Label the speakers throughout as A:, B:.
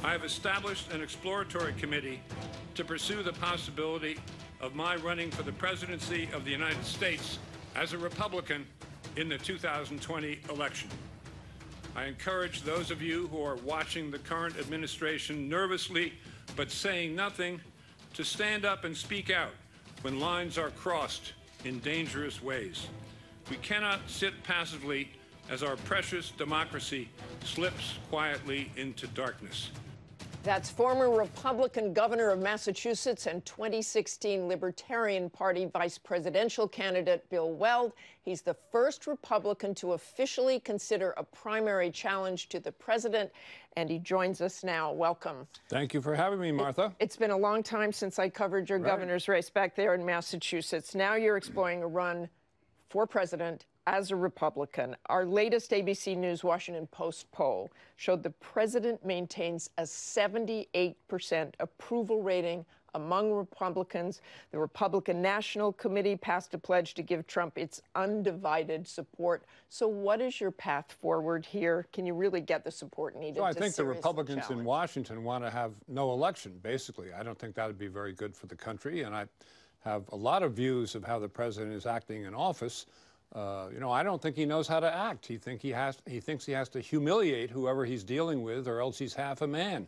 A: I have established an exploratory committee to pursue the possibility of my running for the presidency of the United States as a Republican in the 2020 election. I encourage those of you who are watching the current administration nervously but saying nothing to stand up and speak out when lines are crossed in dangerous ways. We cannot sit passively as our precious democracy slips quietly into darkness.
B: That's former Republican governor of Massachusetts and 2016 Libertarian Party vice presidential candidate Bill Weld. He's the first Republican to officially consider a primary challenge to the president, and he joins us now. Welcome.
C: Thank you for having me, Martha.
B: It's been a long time since I covered your governor's race back there in Massachusetts. Now you're exploring a run for president as a Republican. Our latest ABC News Washington Post poll showed the president maintains a 78% approval rating among Republicans. The Republican National Committee passed a pledge to give Trump its undivided support. So what is your path forward here? Can you really get the support needed?
C: So I think the Republicans in Washington want to have no election, basically. I don't think that would be very good for the country, and I have a lot of views of how the president is acting in office. I don't think he knows how to act. He thinks he has to humiliate whoever he's dealing with, or else he's half a man.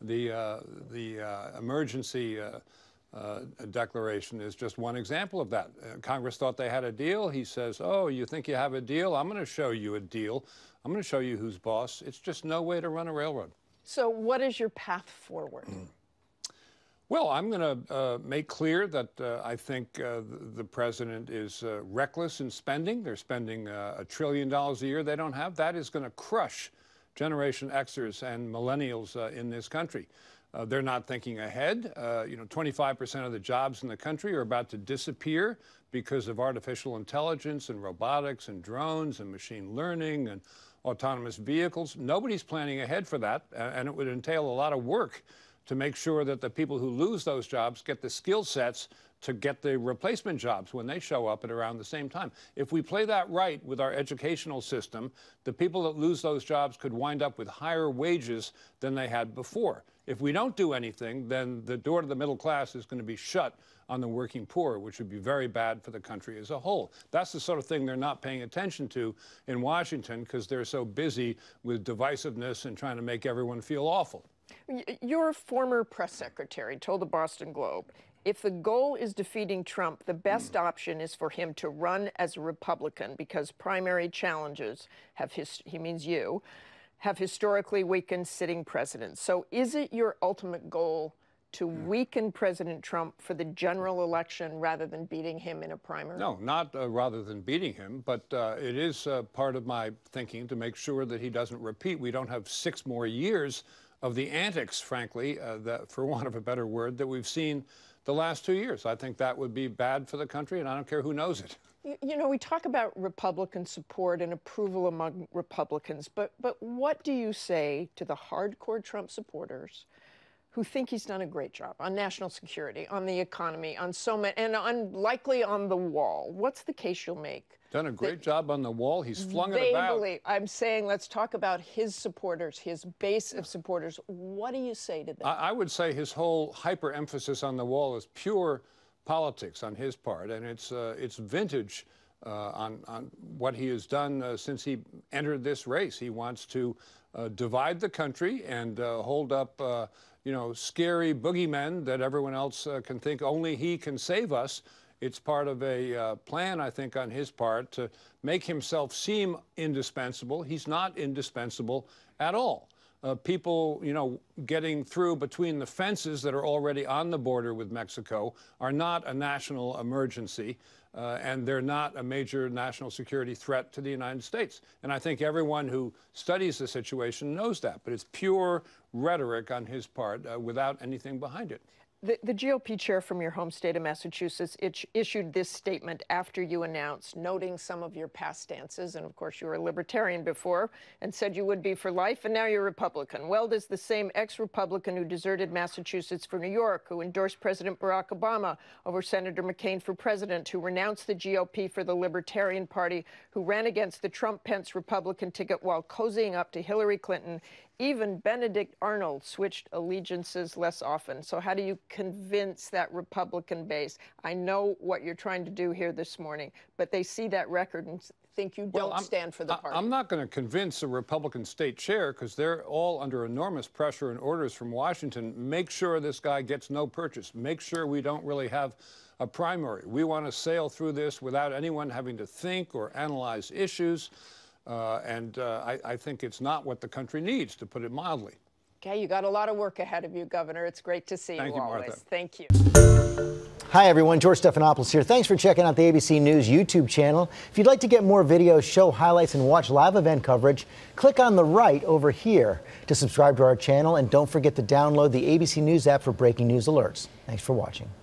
C: The emergency declaration is just one example of that. Congress thought they had a deal. He says, "Oh, you think you have a deal? I'm going to show you a deal. I'm going to show you who's boss." It's just no way to run a railroad.
B: So, what is your path forward?
C: Well, I'm going to make clear that I think the president is reckless in spending. They're spending $1 trillion a year they don't have. That is going to crush Generation Xers and millennials in this country. They're not thinking ahead. 25% of the jobs in the country are about to disappear because of artificial intelligence and robotics and drones and machine learning and autonomous vehicles. Nobody's planning ahead for that, and it would entail a lot of work to make sure that the people who lose those jobs get the skill sets to get the replacement jobs when they show up at around the same time. If we play that right with our educational system, the people that lose those jobs could wind up with higher wages than they had before. If we don't do anything, then the door to the middle class is going to be shut on the working poor, which would be very bad for the country as a whole. That's the sort of thing they're not paying attention to in Washington because they're so busy with divisiveness and trying to make everyone feel awful.
B: Your former press secretary told the Boston Globe, if the goal is defeating Trump, the best option is for him to run as a Republican because primary challenges have, he means you, have historically weakened sitting presidents. So is it your ultimate goal to weaken President Trump for the general election rather than beating him in a primary?
C: No, not rather than beating him, but it is part of my thinking to make sure that he doesn't repeat. We don't have 6 more years of the antics, frankly, that, for want of a better word, that we've seen the last 2 years. I think that would be bad for the country, and I don't care who knows it.
B: You know, we talk about Republican support and approval among Republicans, but what do you say to the hardcore Trump supporters who think he's done a great job on national security, on the economy, on so many, and likely on the wall? What's the case you'll make?
C: Done a great job on the wall. He's flung it about.
B: I'm saying let's talk about his supporters, his base of supporters. What do you say to them?
C: I would say his whole hyper-emphasis on the wall is pure politics on his part, and it's vintage on what he has done since he entered this race. He wants to divide the country and hold up scary boogeymen that everyone else can think only he can save us. It's part of a plan, I think, on his part to make himself seem indispensable. He's not indispensable at all. People, getting through between the fences that are already on the border with Mexico are not a national emergency, and they're not a major national security threat to the United States. And I think everyone who studies the situation knows that, but it's pure rhetoric on his part without anything behind it.
B: The GOP chair from your home state of Massachusetts issued this statement after you announced, noting some of your past stances, and of course you were a libertarian before, and said you would be for life, and now you're Republican. Weld is the same ex-Republican who deserted Massachusetts for New York, who endorsed President Barack Obama over Senator McCain for president, who renounced the GOP for the Libertarian Party, who ran against the Trump-Pence Republican ticket while cozying up to Hillary Clinton Even Benedict Arnold switched allegiances less often. So how do you convince that Republican base? I know what you're trying to do here this morning, but they see that record and think you don't stand for the party.
C: I'm not going to convince a Republican state chair, because they're all under enormous pressure and orders from Washington. Make sure this guy gets no purchase. Make sure we don't really have a primary. We want to sail through this without anyone having to think or analyze issues. I think it's not what the country needs, to put it mildly.
B: Okay, you got a lot of work ahead of you, Governor. It's great to see
C: Thank
B: you
C: you,
B: always.
C: Martha.
B: Thank you.
D: Hi, everyone. George Stephanopoulos here. Thanks for checking out the ABC News YouTube channel. If you'd like to get more videos, show highlights, and watch live event coverage, click on the right over here to subscribe to our channel. And don't forget to download the ABC News app for breaking news alerts. Thanks for watching.